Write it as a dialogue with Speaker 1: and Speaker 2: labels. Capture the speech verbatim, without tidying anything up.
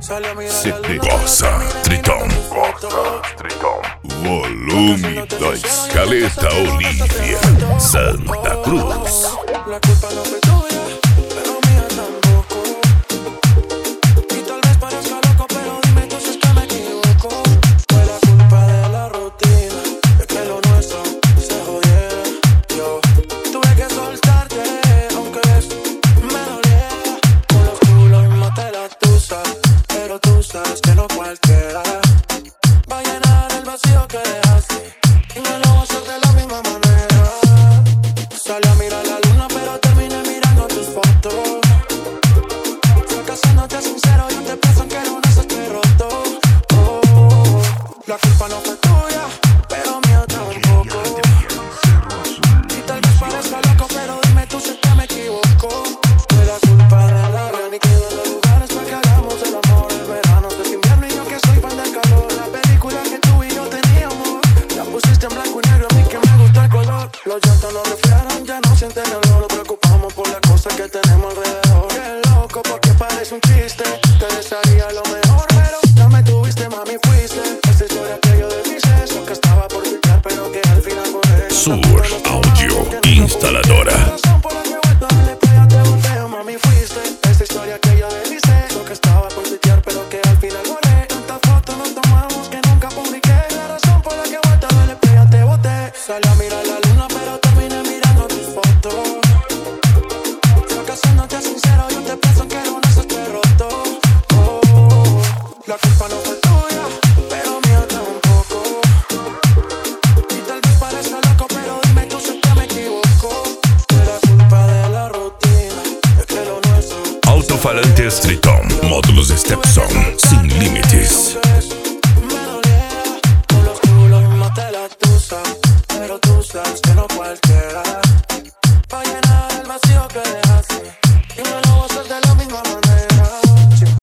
Speaker 1: Se te goza, Tritón. Volume da Escaleta Olivia, Santa Cruz.
Speaker 2: La culpa no fue tuya, pero mía tampoco. Y tal vez parezca loco, pero dime entonces que me equivoco. Fue la culpa de la rutina, de que lo nuestro se jodiera. Yo tuve que soltarte, aunque ves, me doliera. Con los culos y maté la tusa, pero tú sabes que no cualquiera va a llenar el vacío que dejaste, y me lo va a hacer de la misma manera. Salí a mirar la luna, pero terminé mirando tus fotos. Fracasándote sincero, yo te pienso que no nace roto. Oh, la culpa no fue tuya, pero mía tampoco. Y tal vez parezca loco, pero dime tú si te me equivoco. Fue la culpa de la reina y quedó en los lugares para que hagamos el amor. El verano es invierno y yo que soy fan del calor. La película que tú y yo teníamos, la pusiste en blanco y negro, a mí que me gusta el color. Los llantos no reflejan, ya no sienten el olor. Nos preocupamos por las cosas que tenemos alrededor. Qué loco, porque parece un chiste. Te desearía lo mejor, pero no me tuviste, mami, fuiste. Esta historia que yo deshice, eso que estaba por filtrar, pero que al final borré.
Speaker 1: Sur Audio Instaladora.
Speaker 2: Razón por la que he vuelto a darle play a te volteo, mami, fuiste. Esta historia que yo deshice, eso que estaba por filtrar, pero que al final borré. Tantas fotos nos tomamos que nunca publiqué. La razón por la que he vuelto a darle play a te boté. Salí a mirar la luna, pero terminé mirando tus fotos. Fracasándote sincero, yo te pienso que no nace roto. Oh, la culpa no fue tuya, pero mía tampoco. Y tal vez parezca loco, pero dime tú si te me equivoco. Fue la culpa de la rutina, es que lo nuestro.
Speaker 1: Altofalantes Tritón, módulos Stepson, sin límites.
Speaker 2: Me doliera, con los culos y maté la tusa, pero tú sabes que no cualquiera va a llenar el vacío que